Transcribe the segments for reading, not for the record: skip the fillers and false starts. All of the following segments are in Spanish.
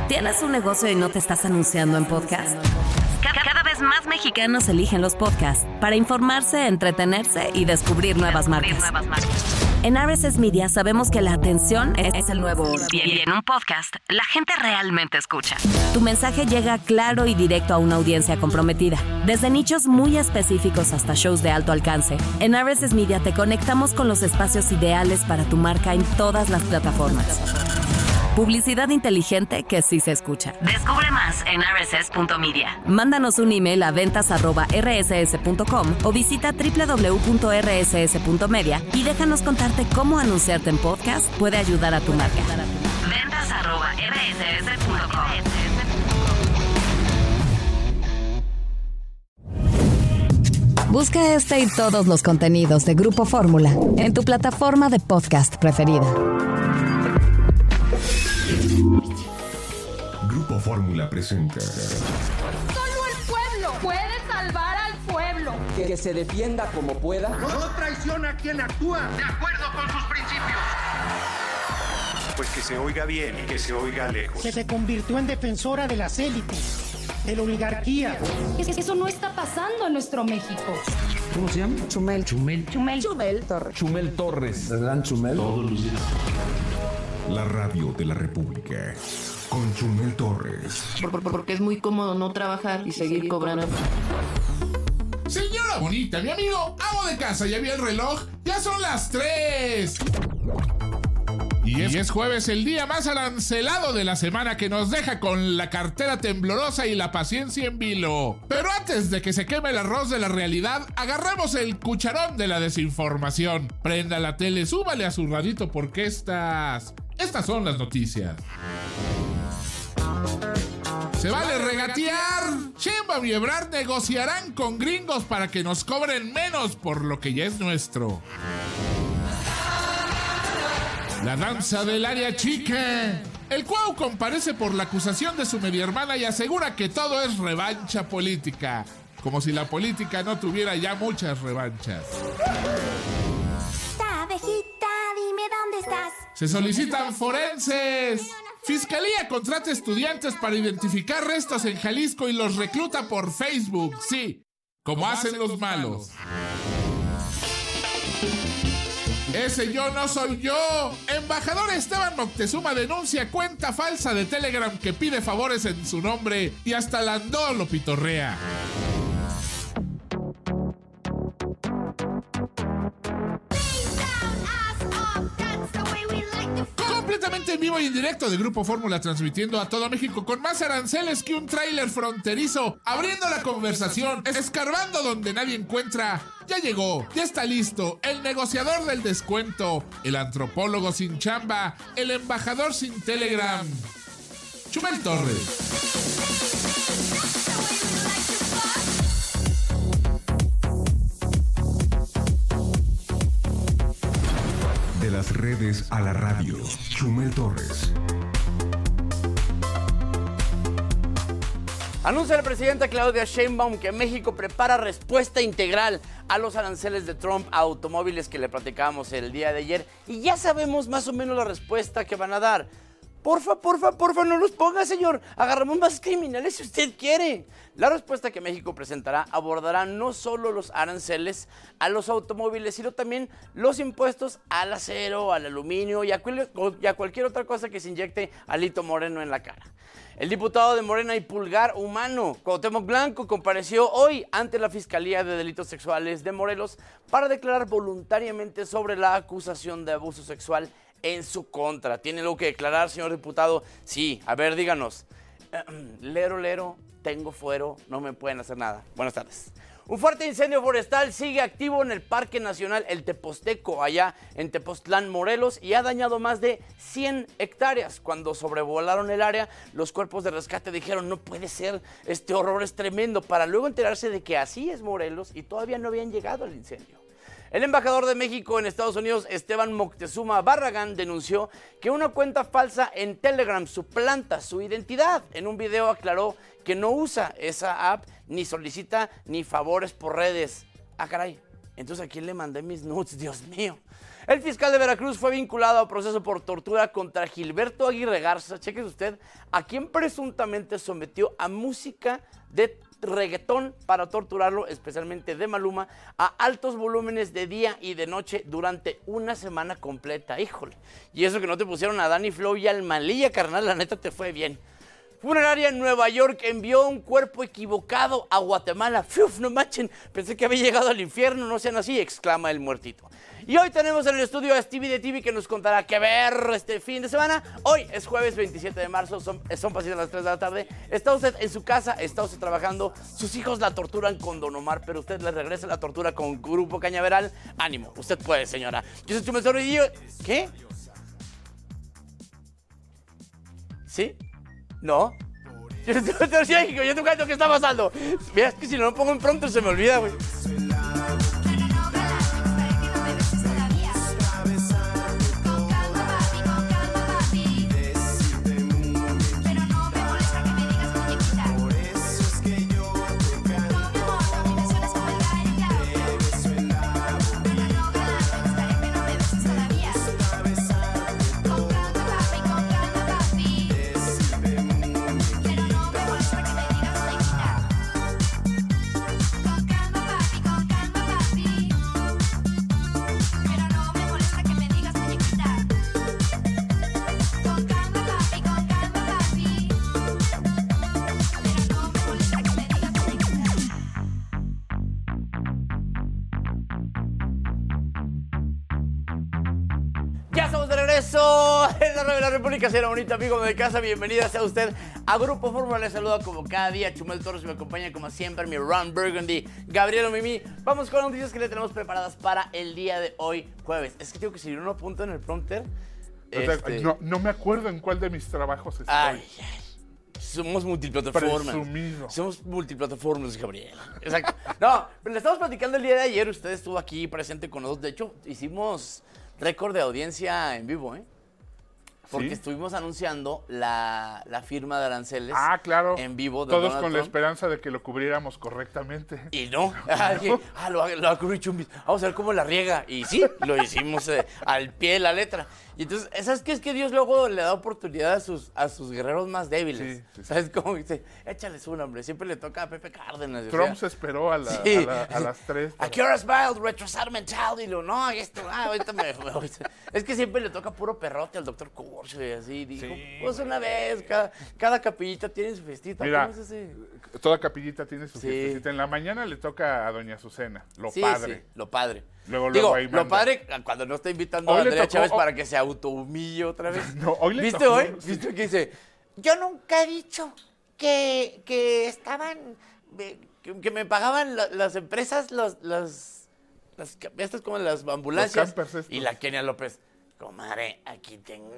¿Tienes un negocio y no te estás anunciando en podcast? Cada vez más mexicanos eligen los podcasts para informarse, entretenerse y descubrir nuevas marcas. En RSS Media sabemos que la atención es el nuevo oro. Y en un podcast, la gente realmente escucha. Tu mensaje llega claro y directo a una audiencia comprometida. Desde nichos muy específicos hasta shows de alto alcance, en RSS Media te conectamos con los espacios ideales para tu marca en todas las plataformas. Publicidad inteligente que sí se escucha. Descubre más en rss.media. Mándanos un email a ventas@rss.com o visita www.rss.media y déjanos contarte cómo anunciarte en podcast puede ayudar a tu marca. ventas@rss.com. Busca este y todos los contenidos de Grupo Fórmula en tu plataforma de podcast preferida. Grupo Fórmula presenta. Solo el pueblo puede salvar al pueblo. Que se defienda como pueda. No traiciona a quien actúa de acuerdo con sus principios. Pues que se oiga bien y que se oiga lejos. Que se convirtió en defensora de las élites, de la oligarquía. Eso no está pasando en nuestro México. ¿Cómo se llama? Chumel Torres. Chumel Torres. ¿Verdad, Chumel? Todos los días. La radio de la República. Con Chumel Torres. Porque es muy cómodo no trabajar y seguir cobrando. Señora bonita, mi amigo, amo de casa, ya vi el reloj, ya son las 3. Y es jueves, el día más arancelado de la semana, que nos deja con la cartera temblorosa y la paciencia en vilo. Pero antes de que se queme el arroz de la realidad, agarremos el cucharón de la desinformación. Prenda la tele, súbale a su radito porque estas son las noticias. Se vale regatear. Sheinbaum y Ebrard negociarán con gringos para que nos cobren menos por lo que ya es nuestro. La danza del área chica. El Cuau comparece por la acusación de su media hermana y asegura que todo es revancha política. Como si la política no tuviera ya muchas revanchas. Abejita, dime dónde estás. Se solicitan forenses. Fiscalía contrata estudiantes para identificar restos en Jalisco y los recluta por Facebook. Sí, como hacen los malos. Ese yo no soy yo. Embajador Esteban Moctezuma denuncia cuenta falsa de Telegram que pide favores en su nombre y hasta Landó lo pitorrea. Completamente en vivo y en directo de Grupo Fórmula, transmitiendo a todo México con más aranceles que un tráiler fronterizo, abriendo la conversación, escarbando donde nadie encuentra. Ya llegó, ya está listo, el negociador del descuento, el antropólogo sin chamba, el embajador sin Telegram, Chumel Torres. De las redes a la radio, Chumel Torres. Anuncia la presidenta Claudia Sheinbaum que México prepara respuesta integral a los aranceles de Trump a automóviles que le platicábamos el día de ayer. Y ya sabemos más o menos la respuesta que van a dar. Porfa, no los ponga, señor. Agarramos más criminales si usted quiere. La respuesta que México presentará abordará no solo los aranceles a los automóviles, sino también los impuestos al acero, al aluminio y a cualquier otra cosa que se inyecte Alito Moreno en la cara. El diputado de Morena y Pulgar Humano, Cuauhtémoc Blanco, compareció hoy ante la Fiscalía de Delitos Sexuales de Morelos para declarar voluntariamente sobre la acusación de abuso sexual en su contra. ¿Tiene algo que declarar, señor diputado? Sí, a ver, díganos. Lero, tengo fuero, no me pueden hacer nada. Buenas tardes. Un fuerte incendio forestal sigue activo en el Parque Nacional El Teposteco, allá en Tepoztlán, Morelos, y ha dañado más de 100 hectáreas. Cuando sobrevolaron el área, los cuerpos de rescate dijeron, no puede ser, este horror es tremendo, para luego enterarse de que así es Morelos y todavía no habían llegado al incendio. El embajador de México en Estados Unidos, Esteban Moctezuma Barragán, denunció que una cuenta falsa en Telegram suplanta su identidad. En un video aclaró que no usa esa app, ni solicita ni favores por redes. Ah, caray, entonces ¿a quién le mandé mis nudes? Dios mío. El fiscal de Veracruz fue vinculado a proceso por tortura contra Gilberto Aguirre Garza, cheque usted, a quien presuntamente sometió a música de reggaetón para torturarlo, especialmente de Maluma, a altos volúmenes de día y de noche durante una semana completa. Híjole, y eso que no te pusieron a Danny Flow y al Malilla, carnal, la neta te fue bien. Funeraria en Nueva York envió un cuerpo equivocado a Guatemala. ¡Fiuf, no manchen! Pensé que había llegado al infierno, no sean así, exclama el muertito. Y hoy tenemos en el estudio a Stevie de TV que nos contará qué ver este fin de semana. Hoy es jueves 27 de marzo, son pasitas las 3 de la tarde. Está usted en su casa, está usted trabajando, sus hijos la torturan con Don Omar, pero usted le regresa la tortura con Grupo Cañaveral. Ánimo, usted puede, señora. Yo soy Chumel Torres y yo... ¿Qué? ¿Sí? ¿No? Yo te cuento qué está pasando. Mira, es que si no lo pongo en pronto se me olvida, güey. En la Radio de la República, señora bonita, amigo de casa, bienvenida sea usted a Grupo Fórmula. Les saluda como cada día Chumel Torres, me acompaña como siempre mi Ron Burgundy, Gabriel Mimi. Vamos con las noticias que le tenemos preparadas para el día de hoy, jueves. Es que tengo que si no apunto en el prompter. No me acuerdo en cuál de mis trabajos estoy. Somos multiplataformas. Presumido. Somos multiplataformas, Gabriel. Exacto. No, pero le estamos platicando el día de ayer. Usted estuvo aquí presente con nosotros. De hecho, hicimos récord de audiencia en vivo, ¿eh? Porque ¿sí? Estuvimos anunciando la firma de aranceles. Claro. En vivo. De todos Donald con Trump. la esperanza de que lo cubriéramos correctamente. Y no. Lo va a cubrir Chumbis. Vamos a ver cómo la riega. Y sí, lo hicimos al pie de la letra. Y entonces, ¿sabes qué? Es que Dios luego le da oportunidad a sus guerreros más débiles. Sí. ¿Sabes cómo dice? Échales un hombre. Siempre le toca a Pepe Cárdenas. Trump se esperó a las 3. ¿A qué horas va el retrasar mental? Y lo, no, esto, ahorita me... Es que siempre le toca puro perrote al doctor Curcio y así. Dijo, pues una vez, cada capillita tiene su festita. Mira, ¿cómo es ese? Toda capillita tiene su fiestecita. En la mañana le toca a doña Azucena, lo padre. Sí, lo padre. Luego ahí manda. Lo padre cuando no está invitando a Andrea Chávez para que se autohumille otra vez. No, hoy le ¿Viste tocó, hoy? ¿Viste que dice? Yo nunca he dicho que estaban... Que me pagaban las empresas, estas como las ambulancias. Y la Kenia López... Comadre, aquí tengo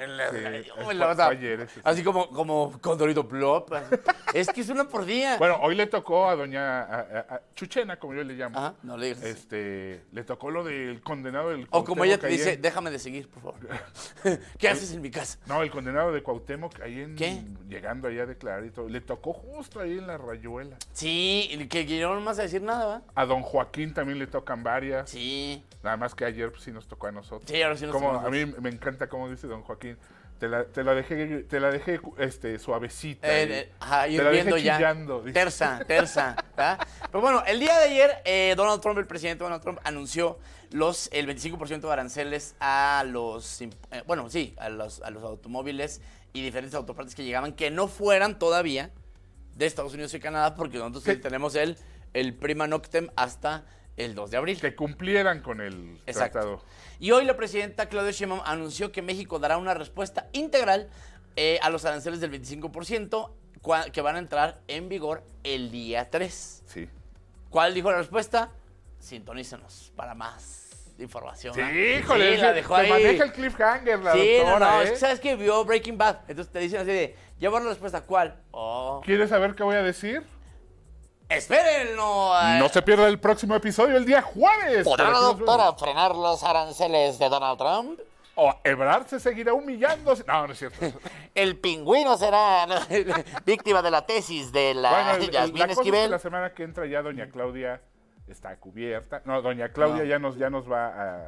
así como Condorito Plop. Es que es una por día. Bueno, hoy le tocó a doña Chuchena, como yo le llamo. Ajá, no le digas. Le tocó lo del condenado del Cuauhtémoc. O como ella te dice, déjame de seguir, por favor. ¿Qué haces en mi casa? No, el condenado de Cuauhtémoc, ahí ¿qué? Llegando allá a declarar y todo. Le tocó justo ahí en la rayuela. Sí, que no más a decir nada, ¿va? A don Joaquín también le tocan varias. Sí. Nada más que ayer pues, sí nos tocó a nosotros. Sí, ahora sí nos tocó a nosotros. A mí me encanta cómo dice don Joaquín. Te la dejé suavecita. Ir viendo ya. Chillando, tersa. ¿Verdad? Pero bueno, el día de ayer, Donald Trump, el presidente Donald Trump, anunció el 25% de aranceles a los automóviles y diferentes autopartes que llegaban, que no fueran todavía de Estados Unidos y Canadá, porque nosotros sí tenemos el prima noctem hasta el 2 de abril. Que cumplieran con el tratado. Y hoy la presidenta Claudia Sheinbaum anunció que México dará una respuesta integral a los aranceles del 25% que van a entrar en vigor el día 3. Sí. ¿Cuál dijo la respuesta? Sintonícenos para más información. Sí, híjole, la dejó ahí. Maneja el cliffhanger la doctora. No, es que sabes que vio Breaking Bad. Entonces te dicen así de, ya va la respuesta, ¿cuál? ¿Quieres saber qué voy a decir? ¡Espérenlo! No se pierda el próximo episodio el día jueves. ¿Podrá la doctora frenar los aranceles de Donald Trump? ¿O Ebrard se seguirá humillando? No, no es cierto. El pingüino será víctima de la tesis de la Yasmín Esquivel. La semana que entra ya doña Claudia está cubierta. No, doña Claudia ya nos va a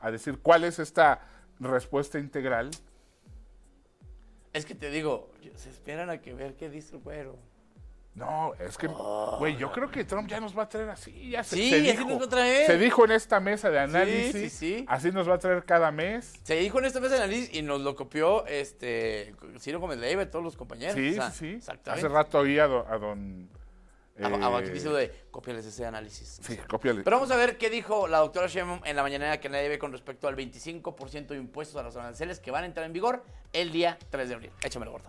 a decir cuál es esta respuesta integral. Es que te digo, se esperan a que ver qué dice el güero. No, es que, güey, yo creo que Trump ya nos va a traer así. Ya se Sí, dijo. así nos va a traer. Se dijo en esta mesa de análisis. Sí. Así nos va a traer cada mes. Se dijo en esta mesa de análisis y nos lo copió Ciro Gómez Leiva y todos los compañeros. Sí, O sea, sí. Exactamente. Hace rato oí a don... Aquí dice lo de cópiales ese análisis. Sí, cópiale. Pero vamos a ver qué dijo la doctora Sheinbaum en la mañanera que nadie ve con respecto al 25% de impuestos a los aranceles que van a entrar en vigor el día 3 de abril. Échamelo, gordo.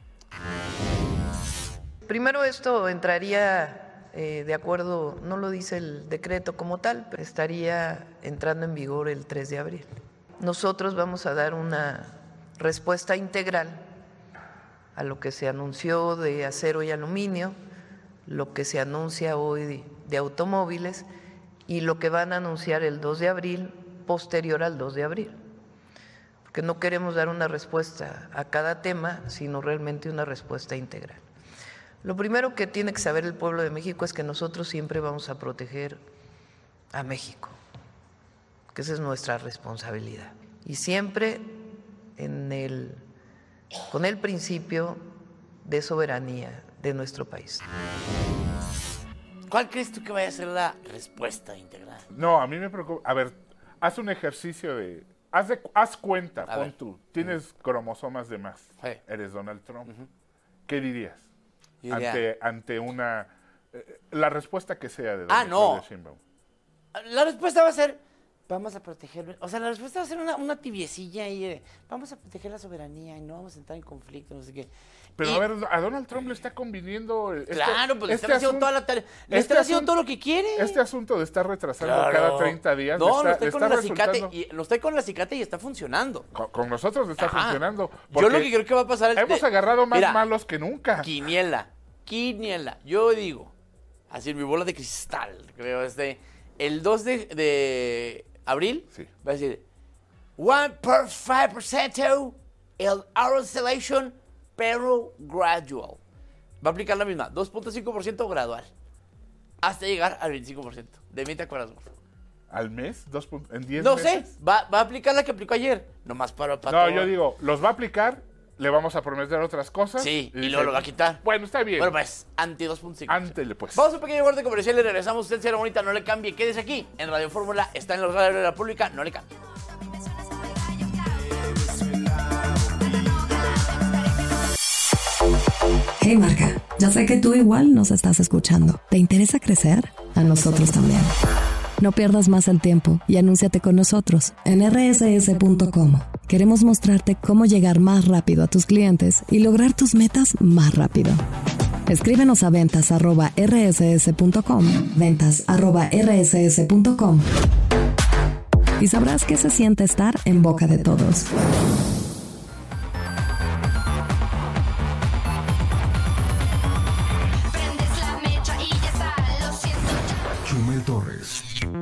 Primero, esto entraría de acuerdo, no lo dice el decreto como tal, pero estaría entrando en vigor el 3 de abril. Nosotros vamos a dar una respuesta integral a lo que se anunció de acero y aluminio, lo que se anuncia hoy de automóviles y lo que van a anunciar el 2 de abril, posterior al 2 de abril. Porque no queremos dar una respuesta a cada tema, sino realmente una respuesta integral. Lo primero que tiene que saber el pueblo de México es que nosotros siempre vamos a proteger a México, que esa es nuestra responsabilidad. Y siempre con el principio de soberanía de nuestro país. ¿Cuál crees tú que vaya a ser la respuesta integral? No, a mí me preocupa. A ver, haz un ejercicio de... Haz cuenta, pon tú. Tienes cromosomas de más. Sí. Eres Donald Trump. ¿Qué dirías? Ante una... la respuesta que sea de Donald Sheinbaum. La respuesta va a ser, vamos a proteger... O sea, la respuesta va a ser una tibiecilla ahí de, vamos a proteger la soberanía y no vamos a entrar en conflicto, no sé qué. Pero a ver, a Donald Trump le está conviniendo... Claro, pues le está haciendo toda la tarea. Le está haciendo todo lo que quiere. Este asunto de estar retrasando cada 30 días... No, lo estoy con el acicate y está funcionando. Con nosotros está funcionando. Yo lo que creo que va a pasar es hemos agarrado más malos que nunca. Quiniela. Yo digo, así en mi bola de cristal, creo, el 2 de abril va a decir 1.5% el arancelation, pero gradual. Va a aplicar la misma, 2.5% gradual, hasta llegar al 25%. ¿De mí te acuerdas, gordo? ¿Al mes? ¿En 10 meses? No sé, va a aplicar la que aplicó ayer, nomás para No, yo digo, los va a aplicar, le vamos a prometer otras cosas. Sí, y luego lo va a quitar. Bueno, está bien. Bueno, pues, anti 2.5. Ántele, pues. Vamos a un pequeño corte comercial y regresamos. Usted, señora bonita, no le cambie. Quédese aquí en Radio Fórmula. Está en los radios de la República. No le cambie. Hey marca, ya sé que tú igual nos estás escuchando. ¿Te interesa crecer? A nosotros también. No pierdas más el tiempo y anúnciate con nosotros en rss.com. Queremos mostrarte cómo llegar más rápido a tus clientes y lograr tus metas más rápido. Escríbenos a ventas@rss.com, ventas@rss.com, y sabrás qué se siente estar en boca de todos. Chumel Torres.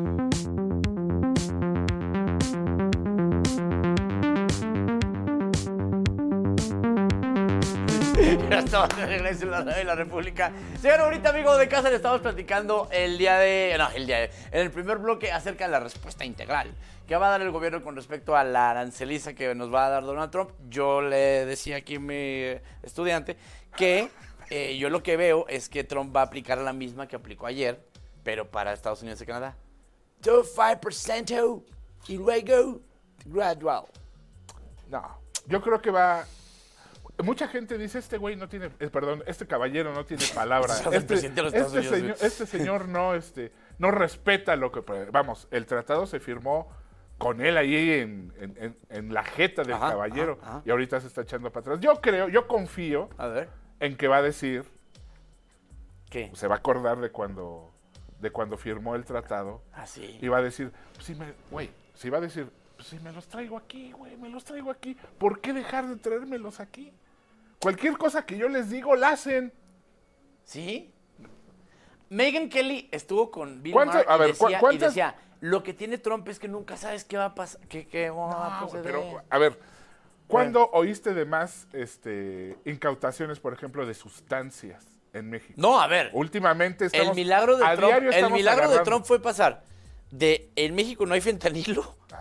Ya estamos de regreso en la radio de la República. Señor, ahorita, amigo de casa, le estamos platicando en el primer bloque acerca de la respuesta integral que va a dar el gobierno con respecto a la aranceliza que nos va a dar Donald Trump. Yo le decía aquí a mi estudiante que yo lo que veo es que Trump va a aplicar la misma que aplicó ayer, pero para Estados Unidos y Canadá. 5% y luego gradual. No, yo creo que va... Mucha gente dice, este caballero no tiene palabra. Este señor no respeta lo que... Vamos, el tratado se firmó con él ahí en la jeta del caballero y ahorita se está echando para atrás. Yo confío en que va a decir... ¿Qué? Se va a acordar de cuando firmó el tratado. Sí. Y va a decir, si me los traigo aquí, ¿por qué dejar de traérmelos aquí? Cualquier cosa que yo les digo, la hacen. ¿Sí? Megyn Kelly estuvo con Bill Maher y decía, lo que tiene Trump es que nunca sabes qué va a pasar, qué va a proceder. Pero, a ver, ¿cuándo oíste de más incautaciones, por ejemplo, de sustancias en México? No, a ver. Últimamente estamos... El milagro de Trump fue pasar de en México no hay fentanilo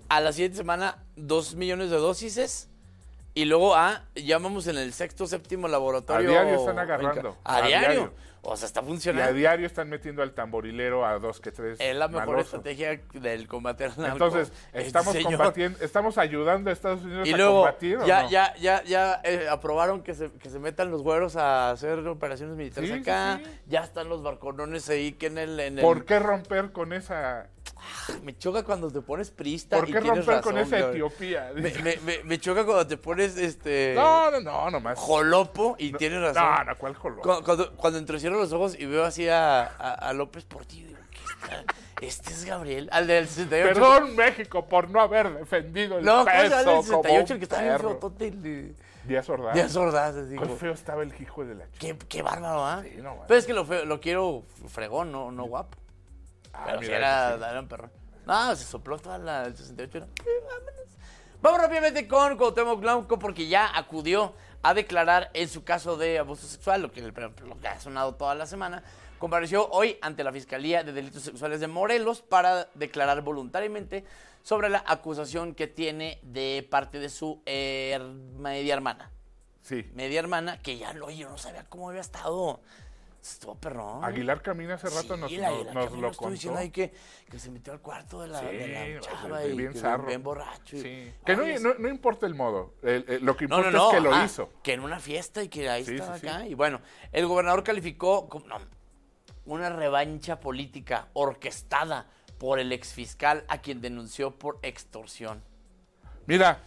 a la siguiente semana 2 millones de dosis. Y luego, ya vamos en el 6º, 7º laboratorio. A diario están agarrando. A diario. O sea, está funcionando. Y a diario están metiendo al tamborilero a 2 que 3. Es la mejor estrategia del combate al narco. Entonces, estamos ayudando a Estados Unidos a combatir. Ya aprobaron que se metan los güeros a hacer operaciones militares acá. Sí. Ya están los barconones ahí que en el... ¿Por qué romper con esa...? Me choca cuando te pones priista. ¿Por qué romper con esa Etiopía? Me choca cuando te pones No, nomás. Jolopo y tienes razón. No, ¿cuál jolopo? Cuando entrecierro los ojos y veo así a López Portillo, digo, ¿qué está? Este es Gabriel, al del 68. Perdón, México, por no haber defendido el peso. No, el del 68, el que estaba bien feotote. Díaz Ordaz. Díaz Ordaz, digo. Qué feo estaba el hijo de la chica. Qué bárbaro, Sí, no, Pero es que lo quiero fregón, no guapo. Pero si era un perrón. No, se sopló toda el 68. Vamos rápidamente con Cuauhtémoc Blanco porque ya acudió a declarar en su caso de abuso sexual, lo que ha sonado toda la semana. Compareció hoy ante la Fiscalía de Delitos Sexuales de Morelos para declarar voluntariamente sobre la acusación que tiene de parte de su media hermana. Sí. Media hermana que yo no sabía cómo había estado. Estuvo perrón. Aguilar Camina hace rato nos lo contó. Diciendo ahí que se metió al cuarto de la chava y bien bien borracho. Sí. Que no importa el modo, lo que importa es que lo hizo. Que en una fiesta y que ahí estaba acá. Y bueno, el gobernador calificó como una revancha política orquestada por el exfiscal a quien denunció por extorsión. Mira,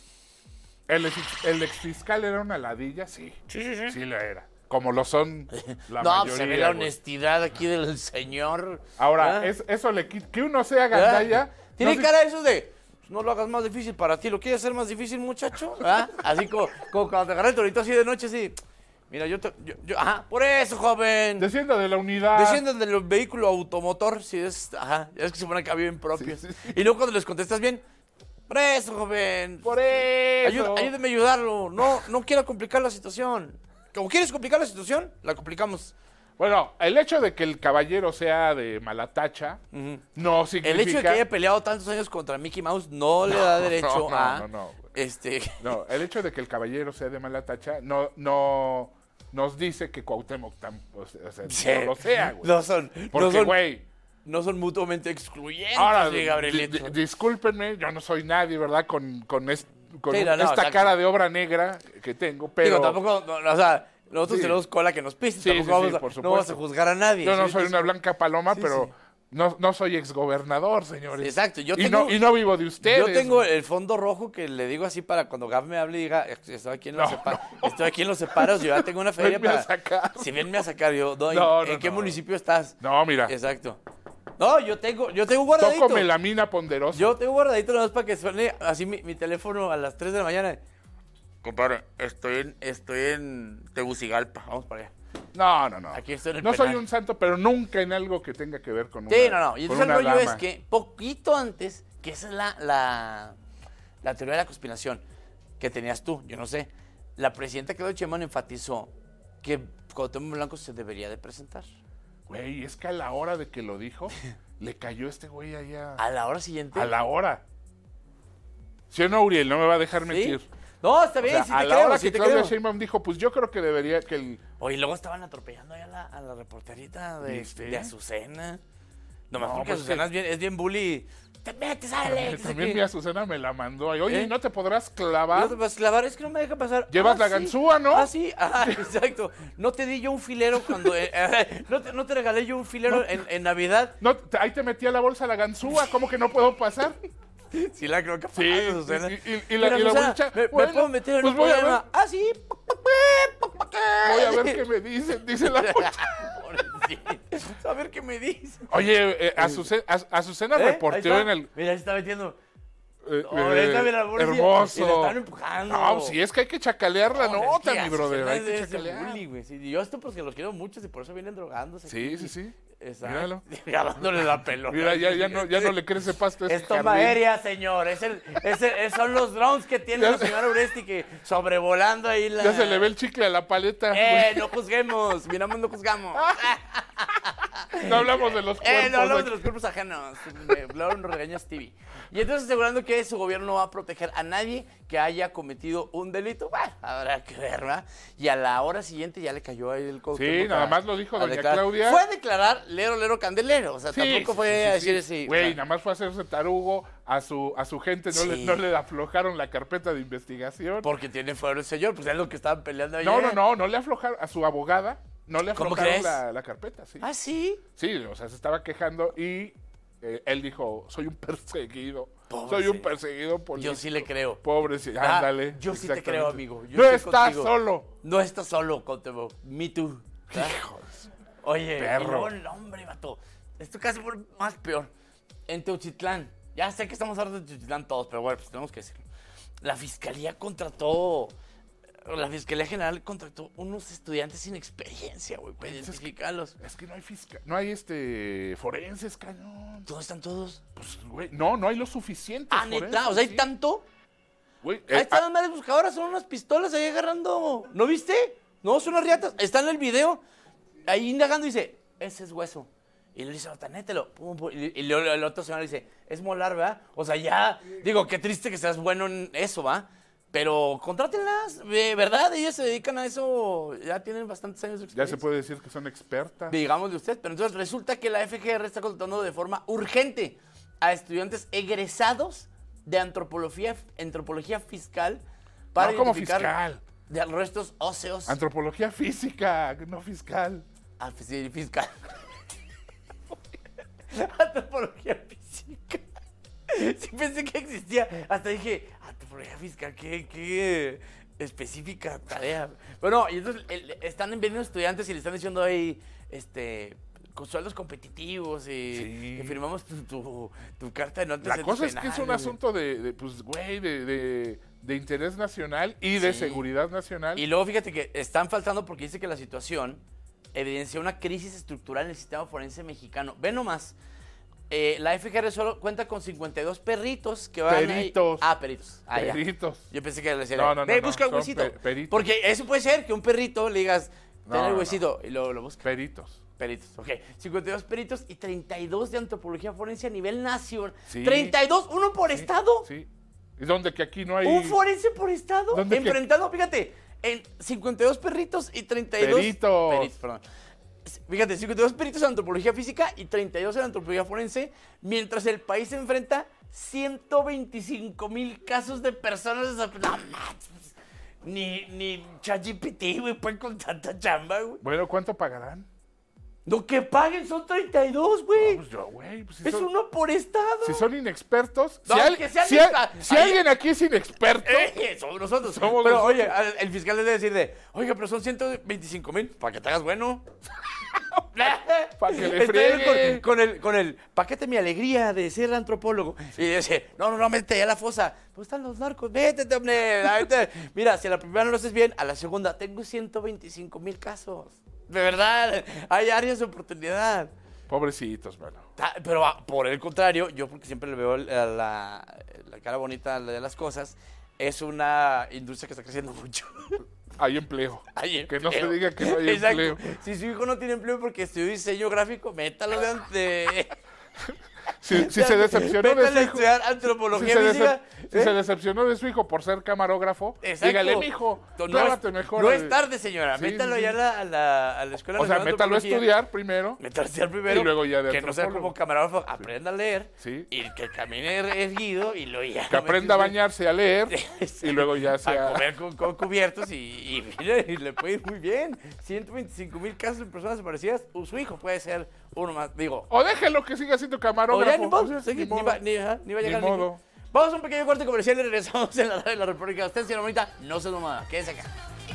el exfiscal era una ladilla, sí lo era. Como lo son la mayoría. Se ve la honestidad aquí del señor. Ahora, eso le quita. Que uno sea gandalla. Tiene cara eso de, no lo hagas más difícil para ti. ¿Lo quieres hacer más difícil, muchacho? Así como cuando te agarré el torito así de noche, así. Mira, por eso, joven. Descienda de la unidad. Descienda del vehículo automotor. Si es que se pone acá bien propios. Sí. Y luego cuando les contestas bien, por eso, joven. Por eso. Ayúdeme a ayudarlo. No quiero complicar la situación. Como quieres complicar la situación, la complicamos. Bueno, el hecho de que el caballero sea de mala tacha, no significa... El hecho de que haya peleado tantos años contra Mickey Mouse no le da derecho a... No, el hecho de que el caballero sea de mala tacha no nos dice que Cuauhtémoc no lo sea, güey. No son... Porque, güey... No son mutuamente excluyentes, ahora, Gabrielito. Discúlpenme, yo no soy nadie, ¿verdad? Con esta cara de obra negra que tengo, pero... Digo, tampoco, nosotros tenemos cola que nos pise, tampoco no vamos a juzgar a nadie. Yo no soy una blanca paloma, pero no soy exgobernador, señores. Exacto. Y no vivo de ustedes. Yo tengo el fondo rojo que le digo así para cuando Gab me hable y diga, estoy aquí en los separos, yo ya tengo una feria para... Si venme a sacar, ¿en qué municipio estás? No, mira. Exacto. No, yo tengo guardadito. Toco melamina ponderosa. Yo tengo guardadito nada más para que suene así mi teléfono a las 3 de la mañana. Compadre, estoy en Tegucigalpa. Vamos para allá. No. Aquí estoy en el No penal. soy un santo, pero nunca en algo que tenga que ver con una Y entonces el rollo es que poquito antes, que esa es la teoría de la conspiración que tenías tú, yo no sé. La presidenta Claudia Sheinbaum enfatizó que Cuauhtémoc Blanco se debería de presentar. Güey, es que a la hora de que lo dijo, le cayó este güey allá. ¿A la hora siguiente? A la hora. ¿Sí o no, Uriel? No me va a dejar mentir. No, está bien, a la hora que Claudia Sheinbaum dijo, pues yo creo que debería que el... Oye, luego estaban atropellando ahí a la reporterita de Azucena. Nomás porque Azucena es bien bully. Te metes, Alex. También mi Azucena me la mandó. Oye, ¿no te podrás clavar? No te podrás clavar, es que no me deja pasar. Llevas la ganzúa, ¿no? Sí, exacto. No te di yo un filero cuando... no te regalé yo un filero en Navidad. No, ahí te metí a la bolsa la ganzúa, ¿cómo que no puedo pasar? Sí, la creo que sí, Azucena. Y la bolsa... ¿Me puedo meter en un problema? Sí. Voy a ver qué me dicen, dice la bolsa. A ver qué me dice. Oye, Azucena reporteó en el... Mira, se está metiendo. Hermoso. Y le están empujando. No, si es que hay que chacalear la nota, mi brother. Hay que chacalear. Yo esto porque los quiero mucho y por eso vienen drogándose. Sí. Exacto. Dándole la pelota. Mira, ya no le crece pasto a ese Es toma aérea, señor. Son los drones que tiene la señora Uresti que sobrevolando ahí la... Ya se le ve el chicle a la paleta. No juzguemos. Miramos, no juzgamos. No hablamos de los cuerpos. No hablamos de los cuerpos ajenos. Luego nos regaña Stevie. Y entonces asegurando que su gobierno no va a proteger a nadie que haya cometido un delito. Bueno, habrá que ver, ¿verdad? Y a la hora siguiente ya le cayó ahí el coco. Sí, nada más lo dijo doña Claudia. Fue a declarar lero candelero. O sea, tampoco fue a decir así. Güey, nada más fue a hacerse tarugo. A su gente no le aflojaron la carpeta de investigación. Porque tiene fuero el señor, pues es lo que estaban peleando ayer. No le aflojaron a su abogada. No le aflojaron la carpeta, sí. ¿Ah, sí? Sí, o sea, se estaba quejando y él dijo, soy un perseguido. Soy un perseguido político. Yo sí le creo. Pobre, sí, ándale. Yo sí te creo, amigo. No estás solo. No estás solo, Cuauhtémoc. Me too. Hijos. Oye, perro. No, hombre, vato. Esto casi fue más peor. En Teuchitlán. Ya sé que estamos hablando de Teuchitlán todos, pero bueno, pues tenemos que decirlo. La Fiscalía General contrató unos estudiantes sin experiencia, güey, para identificarlos. Es que no hay forenses, cañón. ¿Dónde están todos? Pues, güey, no hay lo suficiente. Ah, neta, o sea, hay tanto. Güey, ahí están las madres buscadoras, son unas pistolas ahí agarrando. ¿No viste? No, son unas riatas. Está en el video. Ahí indagando y dice, ese es hueso. Y le dice, tanételo. Y el otro señor le dice, es molar, ¿verdad? O sea, ya, digo, qué triste que seas bueno en eso, ¿va? Pero contrátenlas, ¿verdad? Ellas se dedican a eso, ya tienen bastantes años de experiencia. Ya se puede decir que son expertas. Digamos de usted, pero entonces resulta que la FGR está contratando de forma urgente a estudiantes egresados de antropología fiscal para identificar fiscal? De restos óseos. Antropología física, no fiscal. Ah, sí, fiscal. Antropología física. Sí pensé que existía. Hasta dije, antropología fiscal, qué específica tarea. Bueno, y entonces están vendiendo estudiantes y le están diciendo ahí, con sueldos competitivos y que firmamos tu carta de no antecedentes. La cosa es que es un asunto de interés nacional y de seguridad nacional. Y luego fíjate que están faltando porque dice que la situación evidencia una crisis estructural en el sistema forense mexicano. Ve nomás. La FGR solo cuenta con 52 perritos que van peritos. Peritos. Peritos. Ya. Yo pensé que le decía, no, busca el huesito. Porque eso puede ser que un perrito le digas, ten el huesito, y lo busca. Peritos. Ok. 52 peritos y 32 de antropología forense a nivel nacional. Sí. 32, uno por estado. Sí. ¿Y dónde que aquí no hay? Un forense por estado. Enfrentando, fíjate, en 52 perritos y 32 peritos, perdón. Fíjate, 52 peritos en antropología física y 32 en antropología forense, mientras el país se enfrenta 125,000 casos de personas desaparecidas. No, ni ChatGPT, güey, pueden con tanta chamba, güey. Bueno, ¿cuánto pagarán? Lo que paguen son 32, güey. No, pues güey. Pues si es uno por estado. Si son inexpertos. No, si alguien aquí es inexperto. Somos nosotros. Pero, oye, el fiscal le debe decir oiga, pero son 125,000. Para que te hagas bueno. Para que le friegue. Con el paquete mi alegría de ser antropólogo. Sí. Y dice, no, métete a la fosa. Pues están los narcos, métete, hombre. Mira, si a la primera no lo haces bien, a la segunda tengo 125,000 casos. De verdad, hay áreas de oportunidad. Pobrecitos, bueno. Pero por el contrario, yo porque siempre le veo la cara bonita de las cosas, es una industria que está creciendo mucho. Hay empleo. Que no se diga que no hay empleo. Si su hijo no tiene empleo porque estudió diseño gráfico, métalo de Si se decepcionó de su hijo. Estudiar antropología física. Si se decepcionó de su hijo por ser camarógrafo, dígale, mijo, clávate mejor. No es tarde, señora. Métalo ya a la escuela. O sea, métalo a estudiar primero. Y luego ya de que no sea como camarógrafo, aprenda a leer. Sí. Y que camine erguido y luego ya. Que aprenda a bañarse, a leer. Y luego ya sea. A comer con cubiertos y le puede ir muy bien. 125,000 casos de personas desaparecidas. Su hijo puede ser uno más. Digo. O déjelo que siga siendo camarógrafo. O ya ni va a llegar ni modo. Vamos a un pequeño corte comercial y regresamos en la radio de la República. Usted, señora bonita, no se nomada. Quédese acá.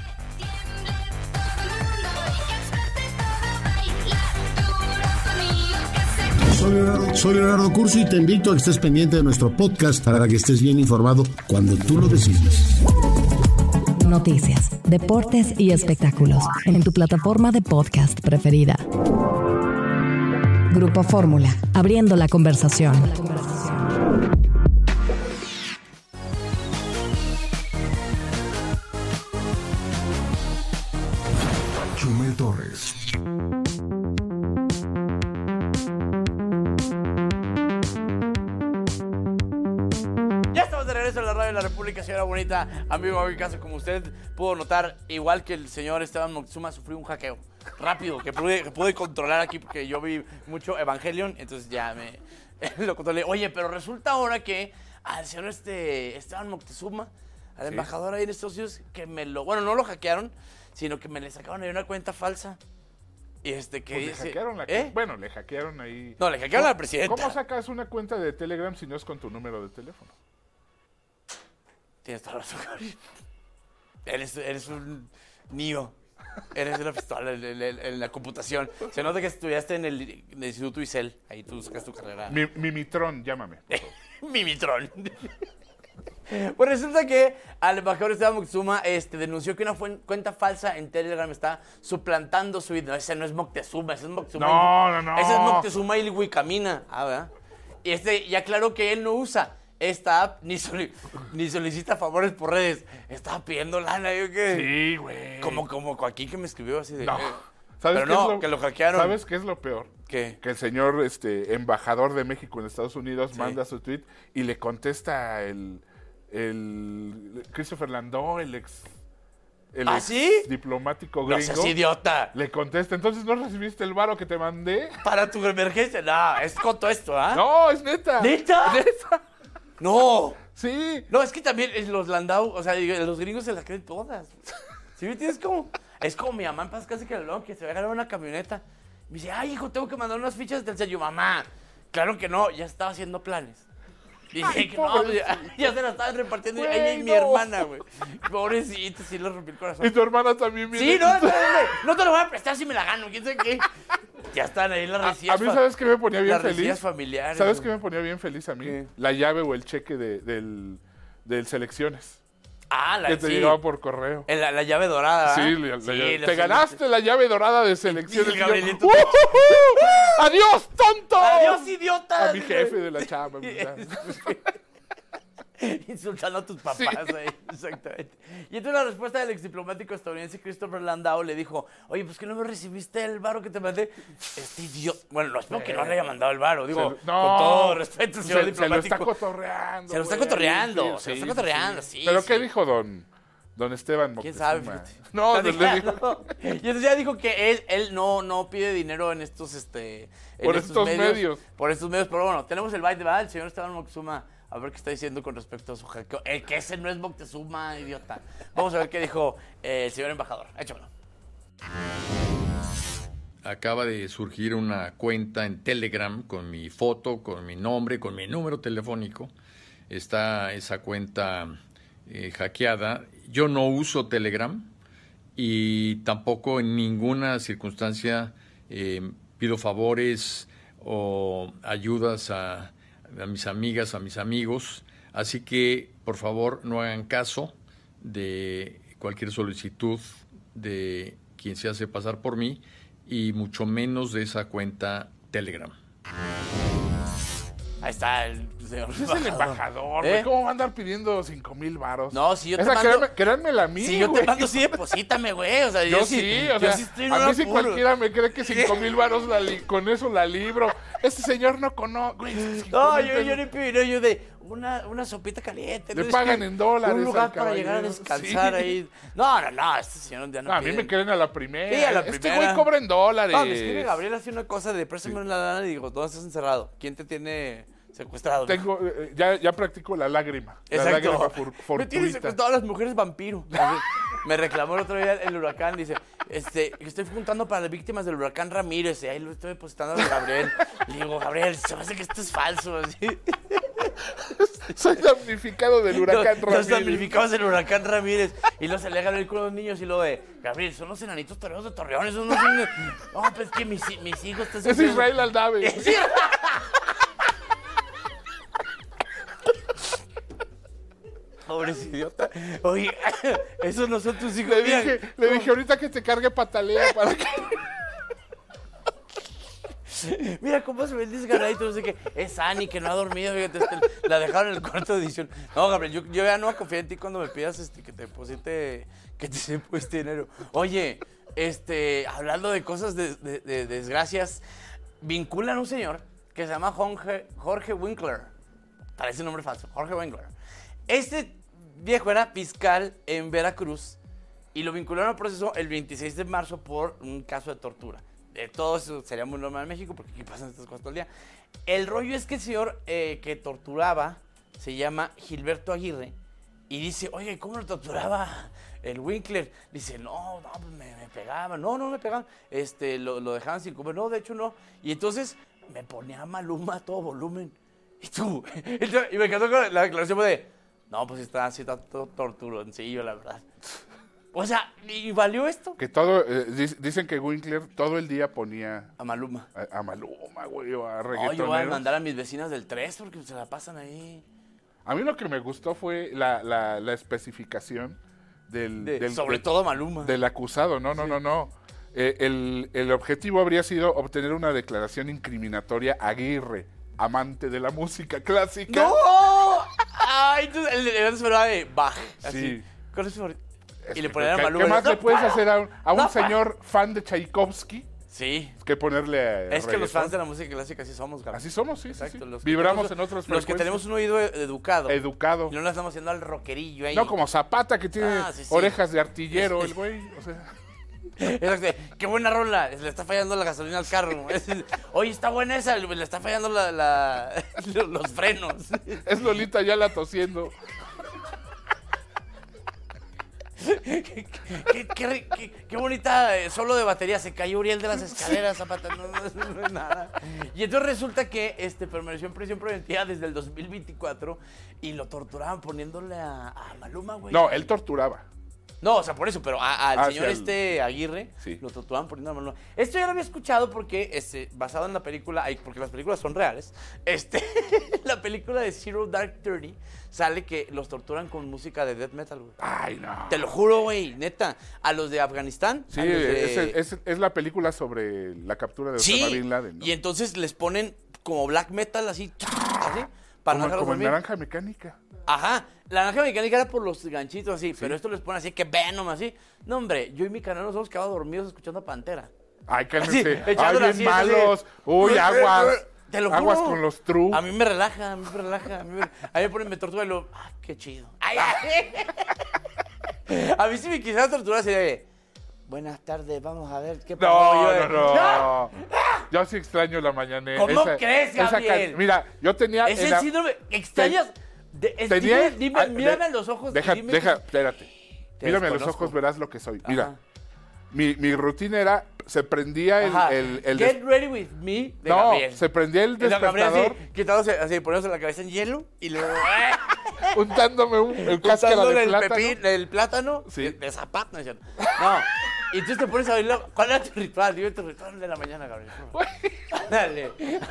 Soy Leonardo Curcio y te invito a que estés pendiente de nuestro podcast para que estés bien informado cuando tú lo decides. Noticias, deportes y espectáculos en tu plataforma de podcast preferida. Grupo Fórmula, abriendo la conversación. Chumel Torres. de la República, señora bonita, amigo de casa, como usted pudo notar, igual que el señor Esteban Moctezuma, sufrió un hackeo rápido que pude controlar aquí porque yo vi mucho Evangelion, entonces ya lo controlé. Oye, pero resulta ahora que al señor Esteban Moctezuma, al embajador ahí en Estados Unidos, que bueno, no lo hackearon, sino que me le sacaron ahí una cuenta falsa. Y que pues dice, le hackearon bueno, le hackearon ahí. No, le hackearon al presidente. ¿Cómo sacas una cuenta de Telegram si no es con tu número de teléfono? Tienes toda la razón. Eres un niño. Eres una pistola en la computación. Se nota que estudiaste en el Instituto Isel. Ahí tú sacas tu carrera. Mimitrón, llámame. Mimitrón. Pues resulta que al embajador Esteban Moctezuma denunció que una cuenta falsa en Telegram está suplantando su vida. No, ese no es Moctezuma, ese es Moctezuma. No. Ese es Moctezuma y Wicamina. ¿Verdad? Y ya aclaró que él no usa esta app ni solicita favores por redes. Estaba pidiendo lana. ¿Yo qué? Sí, güey. Como Joaquín que me escribió así de... No. Pero no, que lo hackearon. ¿Sabes qué es lo peor? ¿Qué? Que el señor embajador de México en Estados Unidos manda su tweet y le contesta el Christopher Landau, el ex diplomático gringo. No seas idiota. Le contesta, entonces ¿no recibiste el varo que te mandé? Para tu emergencia. No, es coto esto, ¿ah? No, es neta. ¿Neta? ¿Neta? No. Sí. No, es que también los Landau, o sea, los gringos se las creen todas. ¿Sí me entiendes? Es como mi mamá en paz casi que que se va a ganar una camioneta. Me dice, ay, hijo, tengo que mandar unas fichas del sello. Mamá, claro que no, ya estaba haciendo planes. Dije que no, ya se la estaban repartiendo ella y mi hermana, güey. Pobrecito, sí le rompí el corazón. Y tu hermana también viene. Sí, no te lo voy a prestar si me la gano, quién sabe qué. Ya están ahí las resillas. A mí, ¿sabes qué me ponía bien feliz? Las familiares. ¿Sabes qué me ponía bien feliz a mí? ¿Qué? La llave o el cheque del selecciones. Que te llegaba por correo. La llave dorada. Sí, te ganaste la llave dorada de selecciones. Gabrielito. ¡Adiós, tonto! ¡Adiós, idiota! A mi jefe de la chamba. Insultando a tus papás ahí, exactamente. Y entonces la respuesta del exdiplomático estadounidense Christopher Landau le dijo, oye, pues que no me recibiste el varo que te mandé. Este idiota. Bueno, no espero que no le haya mandado el varo, digo, con todo respeto, señor diplomático. Se lo está cotorreando. Se lo está cotorreando, sí. ¿Pero qué dijo don Esteban Moctezuma? ¿Quién sabe? No, le dijo. Y entonces ya dijo que él no pide dinero en estos medios. Por estos medios, pero bueno, tenemos el bite de el señor Esteban Moctezuma. A ver qué está diciendo con respecto a su hackeo. Que ese no es Moctezuma, idiota. Vamos a ver qué dijo el señor embajador. Échamelo. Acaba de surgir una cuenta en Telegram con mi foto, con mi nombre, con mi número telefónico. Está esa cuenta hackeada. Yo no uso Telegram y tampoco en ninguna circunstancia pido favores o ayudas a mis amigas, a mis amigos, así que por favor no hagan caso de cualquier solicitud de quien se hace pasar por mí y mucho menos de esa cuenta Telegram. Ahí está el señor embajador. Es el embajador, güey. ¿Cómo va a andar pidiendo 5,000 varos? No, si yo te mando... Créanmela a mí, si yo te mando, sí, deposítame, güey. O sea, yo sí estoy en a mí si cualquiera me cree que 5,000 varos con eso la libro. Este señor no conoce. No, yo ni pido, yo de una sopita caliente. Le pagan en dólares. Un lugar para llegar a descansar ahí. No, este señor ya no a mí me creen a la primera. Sí, a la primera. Este güey cobra en dólares. No, me escribe Gabriel hace una cosa de préstame la lana y digo, ¿dónde estás encerrado? ¿Quién te tiene secuestrado? Ya practico la lágrima. Exacto. La lágrima fortuita. Me tienen secuestrado a las mujeres vampiro. Me reclamó el otro día el huracán, dice, estoy juntando para las víctimas del huracán Ramírez, y ahí lo estoy depositando a Gabriel. Le digo, Gabriel, se me hace que esto es falso, así. Soy damnificado del huracán Ramírez. Los damnificados del huracán Ramírez. Y luego se le Gabriel con los niños y luego de, Gabriel, son los enanitos toreros de Torreón, esos no son... No, pues es que mis hijos... Es Israel Aldave. Pobre idiota. Oye, esos no son tus hijos. Le dije, ahorita que te cargue patalea para que... Mira cómo se ve el desganadito, no sé qué. Es Ani, que no ha dormido, fíjate, la dejaron en el cuarto de edición. No, Gabriel, yo ya no voy a confiar en ti cuando me pidas que te deposite dinero. Oye, hablando de cosas de desgracias, vinculan a un señor que se llama Jorge Winkler. Parece un nombre falso, Jorge Winkler. viejo era fiscal en Veracruz y lo vincularon al proceso el 26 de marzo por un caso de tortura. Todo eso sería muy normal en México porque aquí pasan estas cosas todo el día. El rollo es que el señor que torturaba se llama Gilberto Aguirre y dice, oye, ¿cómo lo torturaba el Winkler? Dice, no, pues me pegaban. No me pegaban. Lo dejaban sin comer. No, de hecho no. Y entonces me ponía Maluma a todo volumen. Y me encantó con la declaración de, no, pues está torturoncillo, la verdad. O sea, ¿y valió esto? Que todo, dicen que Winkler todo el día ponía... A Maluma. A Maluma, güey, o a reggaetoneros. Yo voy a mandar a mis vecinas del 3 porque se la pasan ahí. A mí lo que me gustó fue la especificación sobre todo Maluma. Del acusado. No. El objetivo habría sido obtener una declaración incriminatoria a Aguirre, amante de la música clásica. ¡No! Ay, entonces el esperaba de Bach. Así. Sí. Y le ponían a Maluma. ¿Qué más le puedes hacer a un señor fan de Tchaikovsky? Sí. Que ponerle Es que los fans de la música clásica así somos, Gabriel. Así somos, sí. Exacto. Sí. Vibramos en otros frecuencias. Los que tenemos un oído educado. Educado. Y no lo estamos haciendo al rockerillo ahí. No, como Zapata, que tiene orejas de artillero, el güey. O sea... Exacto. Qué buena rola. Le está fallando la gasolina al carro. Oye, está buena esa. Le está fallando los frenos. Es Lolita Ayala tosiendo. Qué bonita solo de batería. Se cayó Uriel de las escaleras, Zapata. No es nada. Y entonces resulta que permaneció en prisión preventiva desde el 2024 y lo torturaban poniéndole a Maluma, güey. No, él torturaba. No, o sea, por eso, pero al señor sí, Aguirre lo torturaban poniendo a Maluma. Esto ya lo había escuchado porque, basado en la película, porque las películas son reales, la película de Zero Dark Thirty sale que los torturan con música de death metal, güey. Ay, no. Te lo juro, güey, neta. A los de Afganistán. Sí, es la película sobre la captura de Osama Bin Laden, ¿no? Y entonces les ponen como black metal así, para como en Naranja Mecánica. Ajá, la Naranja Mecánica era por los ganchitos así, pero esto les pone así que Venom así. No, hombre, yo y mi canal nos hemos quedado dormidos escuchando a Pantera. Ay, cálmense. Ay, bien malos. Uy, aguas. Te lo juro. Aguas con los true. A mí me relaja, a mí me ponen, me tortura y lo... ¡Ay, qué chido! Ay. A mí si me quisiera torturar sería de... Buenas tardes, vamos a ver qué pasó. No. Yo sí extraño la mañanera. ¿Cómo crees, Gabriel? Mira, yo tenía... Ese síndrome... ¿Extrañas? Mírame a los ojos. Espérate. Mírame a los ojos, verás lo que soy. Ajá. Mira, mi rutina era, se prendía el Get ready with me de Gabriel. Se prendía el despertador. Quitándose así, poniéndose la cabeza en hielo y luego... untándome el cáscara de plátano. El plátano de zapato, ¿no es cierto? No. Y entonces te pones a bailar. ¿Cuál era tu ritual? Dime tu ritual de la mañana, Gabriel. Dale.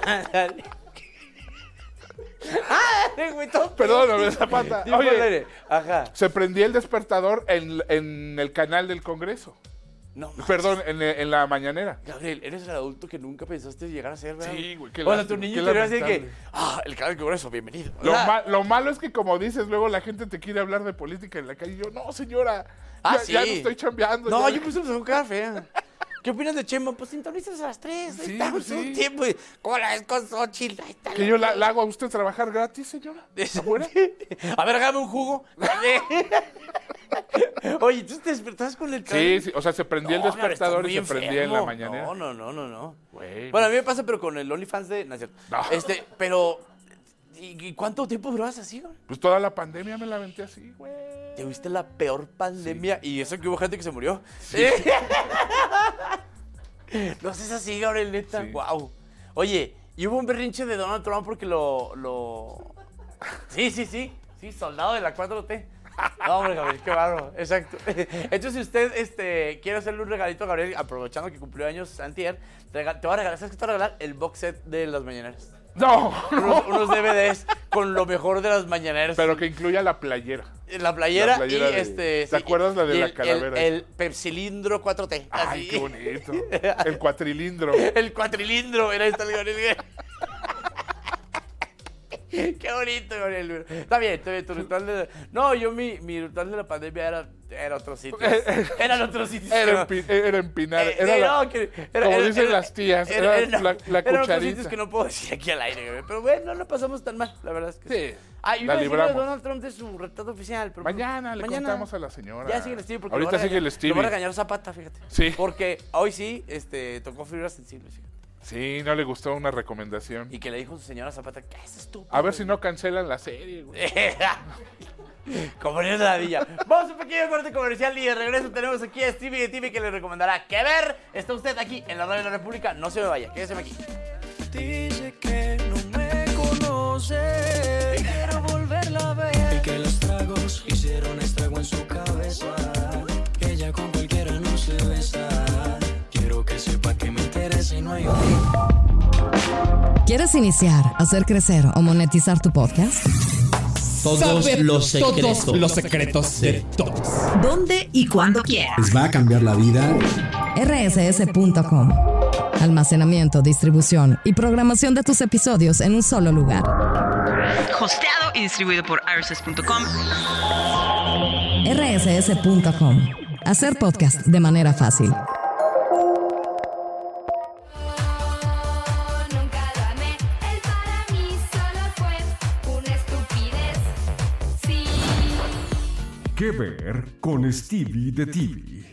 Perdóname, Zapata. Oye, se prendía el despertador en el canal del Congreso. No, perdón, en la mañanera. Gabriel, eres el adulto que nunca pensaste llegar a ser, ¿verdad? Sí, güey. O sea, tu niño te iba a decir que, el canal del Congreso, bienvenido. Lo malo es que, como dices, luego la gente te quiere hablar de política en la calle. Y yo, no, señora, ya no estoy chambeando. No, yo puse un café. ¿Qué opinas de Chema? Pues sintonízanos a las 3. Sí, estamos un tiempo. ¿Cómo la ves con Xochitl? Ahí está. Que yo la hago a usted trabajar gratis, señora. ¿Afuera? A ver, hágame un jugo. Oye, ¿tú te despertabas con el Sí, o sea, se prendía el despertador y se prendía en la mañanera. No. Güey, bueno, a mí me pasa, pero con el OnlyFans de... No, es cierto. No. Pero... ¿Y cuánto tiempo durabas así, güey? Pues toda la pandemia me la aventé así, güey. ¿Te viste la peor pandemia? Sí. Y eso que hubo gente que se murió. Sí. No seas así, Gabriel, neta. Sí. Wow. Oye, y hubo un berrinche de Donald Trump porque lo... Sí, soldado de la 4T. No, hombre, Gabriel, qué bárbaro. Exacto. Entonces, si usted quiere hacerle un regalito a Gabriel, aprovechando que cumplió años antier, te va a regalar, ¿sabes qué te va a regalar? El box set de las mañaneras. No. Unos DVDs con lo mejor de las mañaneras. Pero que incluya la playera. La playera y ¿Te acuerdas la de la calavera? El pepsilindro 4T. Ay, qué bonito. El cuatrilindro. El cuatrilindro. Era esta Gabriel. Qué bonito, Gabriel. Está bien, tu ritual de... No, yo mi ritual de la pandemia era Era otro sitio. Eran otros sitios. Era empinar. Como dicen las tías, era la cucharita. Eran otros sitios que no puedo decir aquí al aire, güey. Pero bueno, no la pasamos tan mal, la verdad es que sí. Iba a decir a Donald Trump de su retrato oficial. Pero mañana le contamos a la señora. Ya sigue el Stevie. Porque ahorita sigue el Stevie. Lo va a regañar Zapata, fíjate. Sí. Porque hoy sí tocó fibras sensibles, fíjate. Sí, no le gustó una recomendación. Y que le dijo su señora Zapata, ¿qué es estúpido? A ver si no cancelan la serie, güey. Como niños de la villa. Vamos a un pequeño corte comercial y de regreso tenemos aquí a Stevie de TV que le recomendará qué ver. Está usted aquí en la Radio de la República. No se me vaya, quédese aquí. Dice que no me conoce, quiero volverla a ver. Y que los tragos hicieron estrago en su cabeza. Que ella con cualquiera no se besa. Quiero que sepa que me interesa y no hay otro. ¿Quieres iniciar, hacer crecer o monetizar tu podcast? Todos los secretos de todos. ¿Dónde y cuándo quieras? Les va a cambiar la vida. rss.com. Almacenamiento, distribución y programación de tus episodios en un solo lugar. Hosteado y distribuido por rss.com. rss.com. Hacer podcast de manera fácil. ¿Qué ver con Stevie de TV?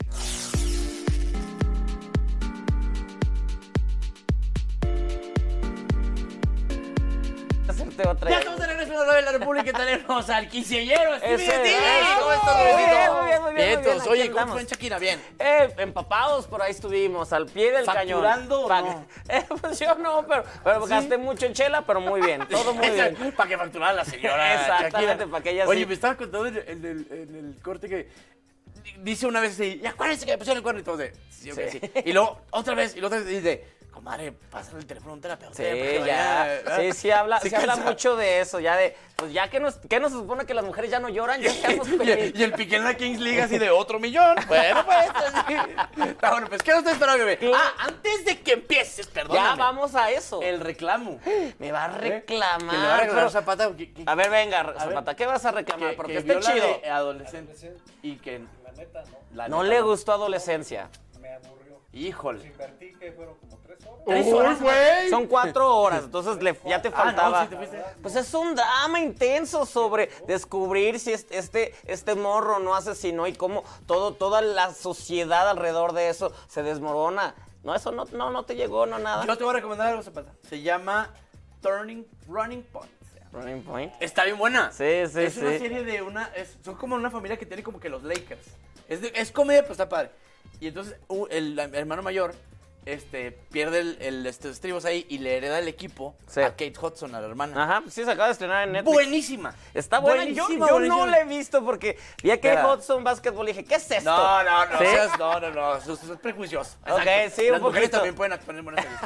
Ya estamos de regreso en la Radio de la República y tenemos al quinceañero Stevie de TV. ¿Cómo estás, Muy bien. Oye, ¿cómo fue en Shakira? Bien. Empapados, por ahí estuvimos, al pie del cañón. ¿Facturando o no? Pues yo no, pero ¿sí? Gasté mucho en chela, pero muy bien, todo muy bien. Para que facturara la señora Exactamente, para que ella sí. Oye, me estaba contando en el corte que dice una vez así, ya acuérdense que me pusieron el cuerno y todo de, sí. Y luego otra vez dice, comadre, pásale el teléfono a un terapeuta. Sí, ya. Sí, habla mucho de eso, ya de, pues ya que nos supone que las mujeres ya no lloran, ya estamos felices. Y el Piqué en la Kings League así de otro millón. Bueno, pues, está bueno, pues, ¿qué nos está esperando, bebé? Antes de que empieces, perdóname. Ya vamos a eso. El reclamo. Me va a reclamar. ¿Que le va a reclamar Zapata? A ver, venga, Zapata, ¿qué vas a reclamar? Porque está chido. Adolescente. Y que... La neta, ¿no? No le gustó Adolescencia. Me aburrió. Híjole. Invertí que fueron como 3 horas. 3 horas, güey. Son 4 horas, entonces ya te faltaba. No, sí, pues es un drama intenso sobre descubrir si este morro no asesinó y cómo toda la sociedad alrededor de eso se desmorona. No, eso no te llegó, no nada. Yo te voy a recomendar algo, Zapata. Se llama Running Point. Running Point. Está bien buena. Sí. Es una serie de son como una familia que tiene como que los Lakers. Es comedia, pero está padre. Y entonces el hermano mayor pierde el estribos ahí y le hereda el equipo a Kate Hudson, a la hermana. Ajá, sí, se acaba de estrenar en Netflix. Buenísima. Está buena. Yo no la he visto porque vi a Kate Hudson Basketball y dije, ¿qué es esto? No. ¿Sí? No. Es prejuicioso. Ok, sí, las mujeres también pueden poner buenas series.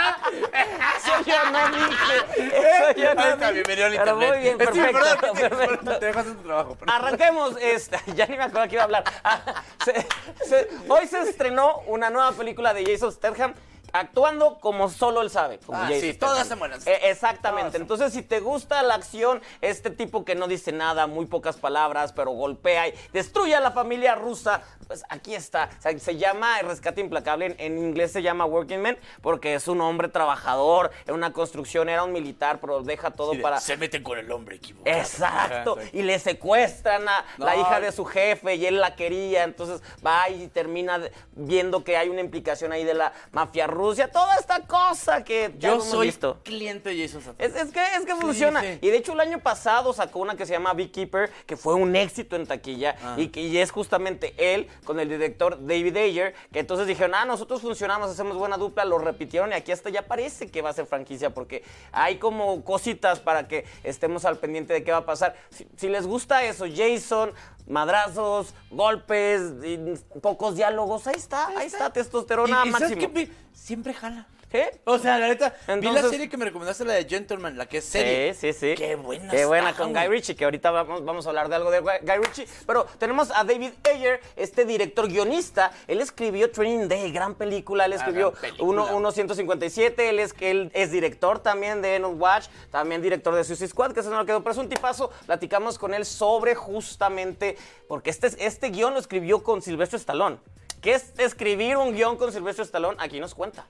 Eso yo no dije. Está bien, me dio el internet. Pero muy bien, perfecto. Te dejas en tu trabajo. Arranquemos. Ya ni me acuerdo que iba a hablar. Hoy se estrenó una nueva película de Jason Statham actuando como solo él sabe. Sí, todas son buenas. Exactamente. Entonces, si te gusta la acción, este tipo que no dice nada, muy pocas palabras, pero golpea y destruye a la familia rusa, pues aquí está. O sea, se llama El Rescate Implacable. En inglés se llama Working Man, porque es un hombre trabajador en una construcción, era un militar, pero deja todo para... Se meten con el hombre equivocado. Exacto. Y le secuestran a la hija de su jefe y él la quería. Entonces va y termina viendo que hay una implicación ahí de la mafia Rusia, toda esta cosa que ya yo soy visto. Cliente de Jason Statham. Es que funciona. Sí. Y de hecho el año pasado sacó una que se llama Beekeeper, que fue un éxito en taquilla y es justamente él con el director David Ayer, que entonces dijeron, nosotros funcionamos, hacemos buena dupla, lo repitieron y aquí hasta ya parece que va a ser franquicia porque hay como cositas para que estemos al pendiente de qué va a pasar. Si les gusta eso, Jason, madrazos, golpes, pocos diálogos, ahí está, testosterona máximo. Siempre jala. ¿Sí? O sea, la neta, vi la Entonces- serie que me recomendaste, la de Gentleman, la que es serie. Sí. Qué buena Qué buena está, con güey. Guy Ritchie, que ahorita vamos a hablar de algo de Guy Ritchie. Pero tenemos a David Ayer, este director guionista. Él escribió Training Day, gran película. Él escribió gran película. 1-157. Él es director también de End of Watch, también director de Suicide Squad, que se nos quedó. Pero es un tipazo. Platicamos con él sobre justamente, porque este guión lo escribió con Sylvester Stallone. ¿Qué es escribir un guión con Sylvester Stallone? Aquí nos cuenta.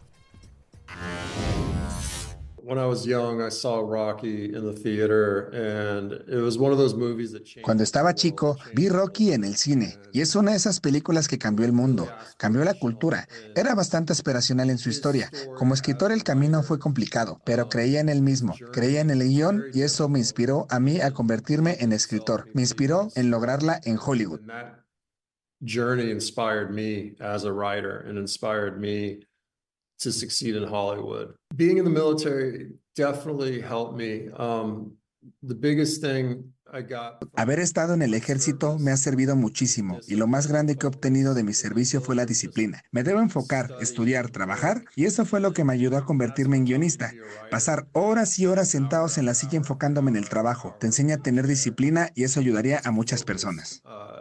When I was young, I saw Rocky in the theater, and it was one of those movies that changed. Cuando estaba chico, vi Rocky en el cine, y es una de esas películas que cambió el mundo, cambió la cultura. Era bastante aspiracional en su historia. Como escritor el camino fue complicado, pero creía en él mismo, creía en el guión, y eso me inspiró a mí a convertirme en escritor. Me inspiró en lograrla en Hollywood. And that journey inspired me as a writer and inspired me to succeed in Hollywood. Being in the military definitely helped me. The biggest thing I got... Haber estado en el ejército me ha servido muchísimo, y lo más grande que he obtenido de mi servicio fue la disciplina. Me debo enfocar, estudiar, trabajar, y eso fue lo que me ayudó a convertirme en guionista. Pasar horas y horas sentados en la silla enfocándome en el trabajo. Te enseña a tener disciplina, y eso ayudaría a muchas personas.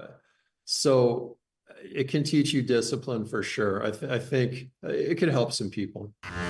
So it can teach you discipline for sure. I think it could help some people.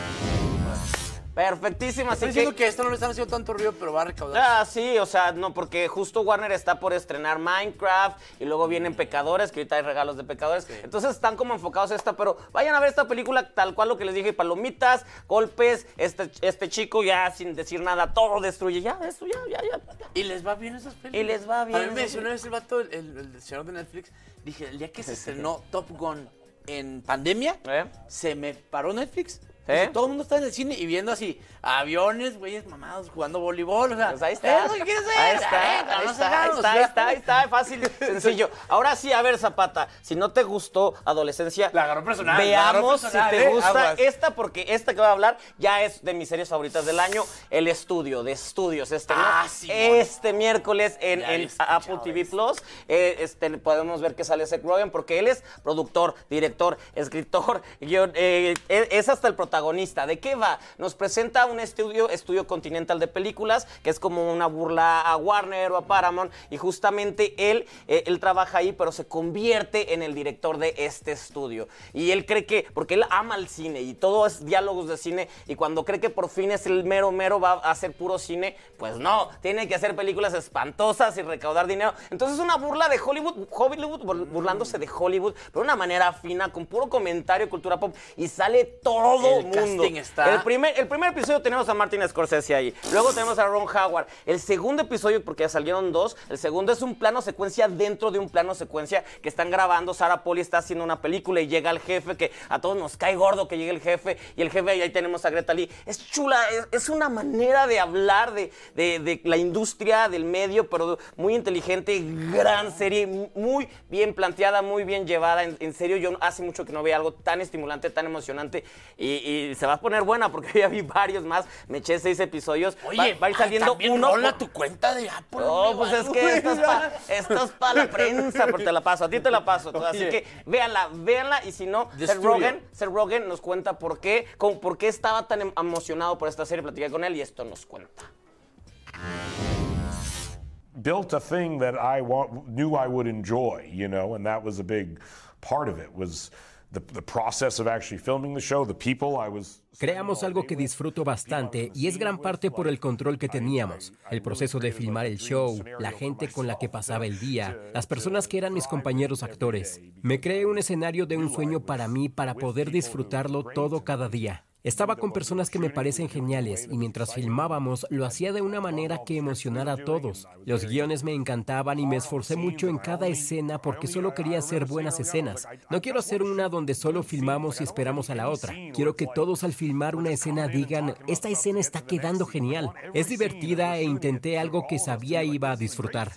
Perfectísima, así Estoy diciendo que esto no le están haciendo tanto ruido, pero va a recaudar. Ah, sí, o sea, no, porque justo Warner está por estrenar Minecraft y luego vienen Pecadores, que ahorita hay regalos de Pecadores. Sí. Entonces están como enfocados a esta, pero vayan a ver esta película tal cual lo que les dije, palomitas, golpes, este chico ya sin decir nada, todo destruye, ya. Y les va bien esas películas. Y les va bien. A mí me decía una vez el vato, el señor de Netflix, dije, el día que se estrenó Top Gun en pandemia, se me paró Netflix. Dice, todo el mundo está en el cine y viendo así aviones, güeyes mamados, jugando voleibol, o sea, pues ahí está. ¿qué quieres ver? Ahí está, fácil, sencillo. Ahora sí, a ver, Zapata, si no te gustó Adolescencia, la agarró personal, veamos si te gusta esta, porque esta que voy a hablar ya es de mis series favoritas del año, El Estudio, de Estudios. Este miércoles en Apple TV Plus, podemos ver que sale Seth Rogen, porque él es productor, director, escritor, guion, es hasta el protagonista. ¿De qué va? Nos presenta un estudio Continental de películas, que es como una burla a Warner o a Paramount, y justamente él trabaja ahí, pero se convierte en el director de este estudio. Y él cree que, porque él ama el cine y todo es diálogos de cine, y cuando cree que por fin es el mero, va a hacer puro cine, pues no, tiene que hacer películas espantosas y recaudar dinero. Entonces es una burla de Hollywood burlándose de Hollywood, pero de una manera fina, con puro comentario, cultura pop, y sale todo el mundo. Está... El primer episodio tenemos a Martin Scorsese ahí, luego tenemos a Ron Howard. El segundo episodio, porque ya salieron dos, el segundo es un plano secuencia dentro de un plano secuencia que están grabando. Sarah Polley está haciendo una película y llega el jefe, que a todos nos cae gordo que llegue el jefe, y el jefe, y ahí tenemos a Greta Lee. Es chula, es una manera de hablar de la industria, del medio, pero muy inteligente, gran serie, muy bien planteada, muy bien llevada. En serio, yo hace mucho que no veía algo tan estimulante, tan emocionante, y se va a poner buena, porque ya vi varios más, me eché 6 episodios. Oye, va a ir saliendo uno. Rola tu cuenta de Apple. No, pues es que esto es para la prensa, porque te la paso, a ti te la paso. Así que véanla, y si no, Seth Rogen nos cuenta por qué estaba tan emocionado por esta serie. Platicé con él y esto nos cuenta. Built a thing that I knew I would enjoy, you know, and that was a big part of it, was the process of actually filming the show, the people I was... Creamos algo que disfruto bastante, y es gran parte por el control que teníamos, el proceso de filmar el show, la gente con la que pasaba el día, las personas que eran mis compañeros actores. Me creé un escenario de un sueño para mí, para poder disfrutarlo todo cada día. Estaba con personas que me parecen geniales, y mientras filmábamos lo hacía de una manera que emocionara a todos. Los guiones me encantaban y me esforcé mucho en cada escena porque solo quería hacer buenas escenas. No quiero hacer una donde solo filmamos y esperamos a la otra. Quiero que todos al filmar una escena digan, esta escena está quedando genial. Es divertida e intenté algo que sabía iba a disfrutar.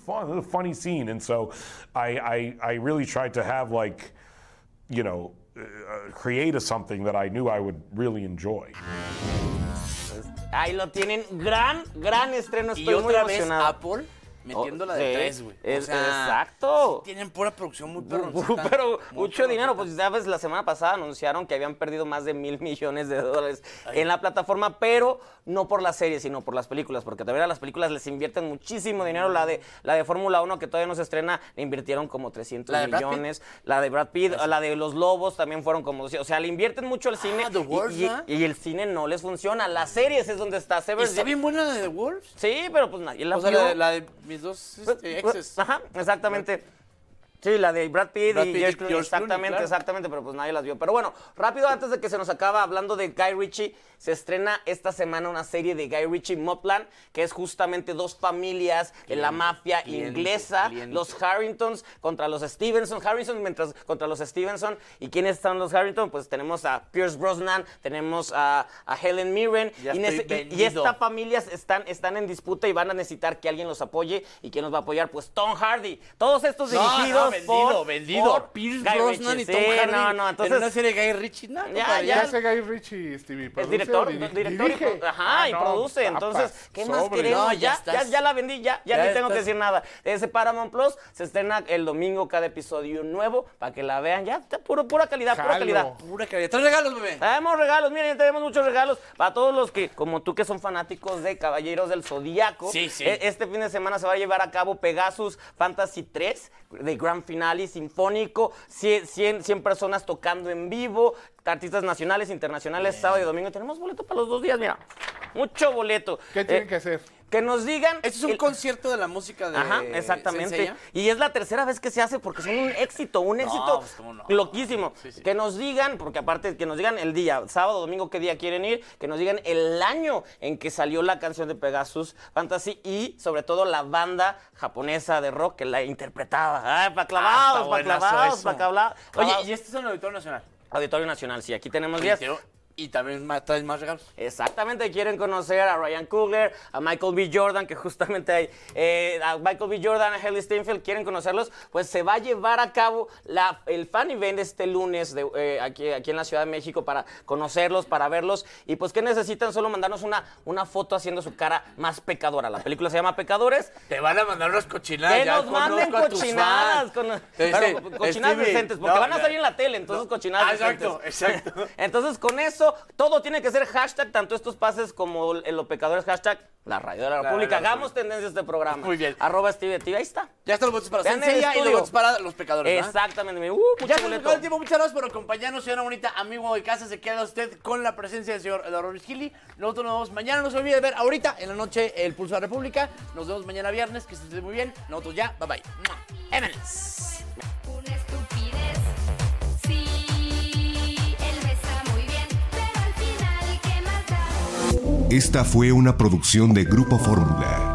Create something that I knew I would really enjoy. Ahí lo tienen, gran estreno, estoy y muy otra vez emocionado. Apple metiendo la de 3, güey. Exacto. Tienen pura producción muy perroncita. Pero mucho dinero, pues sabes, la semana pasada anunciaron que habían perdido más de $1,000 millones en la plataforma, pero no por las series, sino por las películas, porque también a las películas les invierten muchísimo dinero. La de Fórmula 1, que todavía no se estrena, le invirtieron como 300 millones. La de Brad Pitt, la de Los Lobos también fueron como... O sea, le invierten mucho al cine y el cine no les funciona. Las series es donde está Severance. ¿Está bien buena la de The Wolves? Sí, pero pues nadie la vio. O sea, la de mis dos exes. Ajá, exactamente. Sí, la de Brad Pitt y George Clooney, exactamente, claro. Exactamente, pero pues nadie las vio. Pero bueno, rápido, antes de que se nos acabe, hablando de Guy Ritchie, se estrena esta semana una serie de Guy Ritchie, Mobland, que es justamente dos familias en la mafia inglesa, los Harringtons contra los Stevenson, contra los Stevenson. ¿Y quiénes están los Harrington? Pues tenemos a Pierce Brosnan, tenemos a Helen Mirren, y estas familias están en disputa y van a necesitar que alguien los apoye. ¿Y quién los va a apoyar? Pues Tom Hardy. Todos estos dirigidos vendido. Pierce Brosnan y Tom Hardy. No, entonces, en una serie de Guy Ritchie, ¿no? ¿Qué hace Guy Ritchie, Stevie? Es director dirige. Y produce. Entonces, ¿qué más queremos? No, ya la vendí, ya ni tengo que decir nada. Ese Paramount Plus se estrena el domingo, cada episodio nuevo, para que la vean. Ya, pura calidad. Pura calidad. 3 regalos, bebé. Tenemos regalos, miren, ya tenemos muchos regalos para todos los que, como tú, que son fanáticos de Caballeros del Zodíaco. Sí. Este fin de semana se va a llevar a cabo Pegasus Fantasy 3, de Grand Finale sinfónico, 100 personas tocando en vivo, artistas nacionales, internacionales, sábado y domingo. Tenemos boleto para los 2 días, mira, mucho boleto. ¿Qué tienen que hacer? Que nos digan... Este es un concierto de la música de... Ajá, exactamente. Senseiya. Y es la tercera vez que se hace porque son un éxito pues, loquísimo. Sí. Que nos digan, porque aparte que nos digan el día, sábado, domingo, qué día quieren ir, que nos digan el año en que salió la canción de Pegasus Fantasy y sobre todo la banda japonesa de rock que la interpretaba. Para clavados. Oye, ¿y este es en el Auditorio Nacional? Auditorio Nacional, sí, aquí tenemos días. Y también traen más regalos. Exactamente, quieren conocer a Ryan Coogler, a Michael B. Jordan, que justamente hay, a Michael B. Jordan, a Haley Steinfeld, quieren conocerlos, pues se va a llevar a cabo el fan event este lunes aquí en la Ciudad de México para conocerlos, para verlos. Y pues, ¿qué necesitan? Solo mandarnos una foto haciendo su cara más pecadora. La película se llama Pecadores. Te van a mandar unas cochinadas. Que nos manden cochinadas. Cochinadas decentes, porque van a salir en la tele, entonces cochinadas decentes. Exacto. Entonces, con eso, todo tiene que ser hashtag, tanto estos pases como los pecadores, hashtag la radio de la República. Hagamos tendencia a este programa. Muy bien. @StevieTV, ahí está. Ya están los votos para Senseiya y los votos para los pecadores, ¿verdad? Exactamente. Ya se nos acabó el tiempo. Muchas gracias por acompañarnos, señora bonita, amigo de casa. Se queda usted con la presencia del señor Eduardo Risquili. Nosotros nos vemos mañana. No se olvide de ver ahorita en la noche el Pulso de la República. Nos vemos mañana viernes. Que se esté muy bien. Nosotros ya. Bye bye. ¡Émenes! Esta fue una producción de Grupo Fórmula.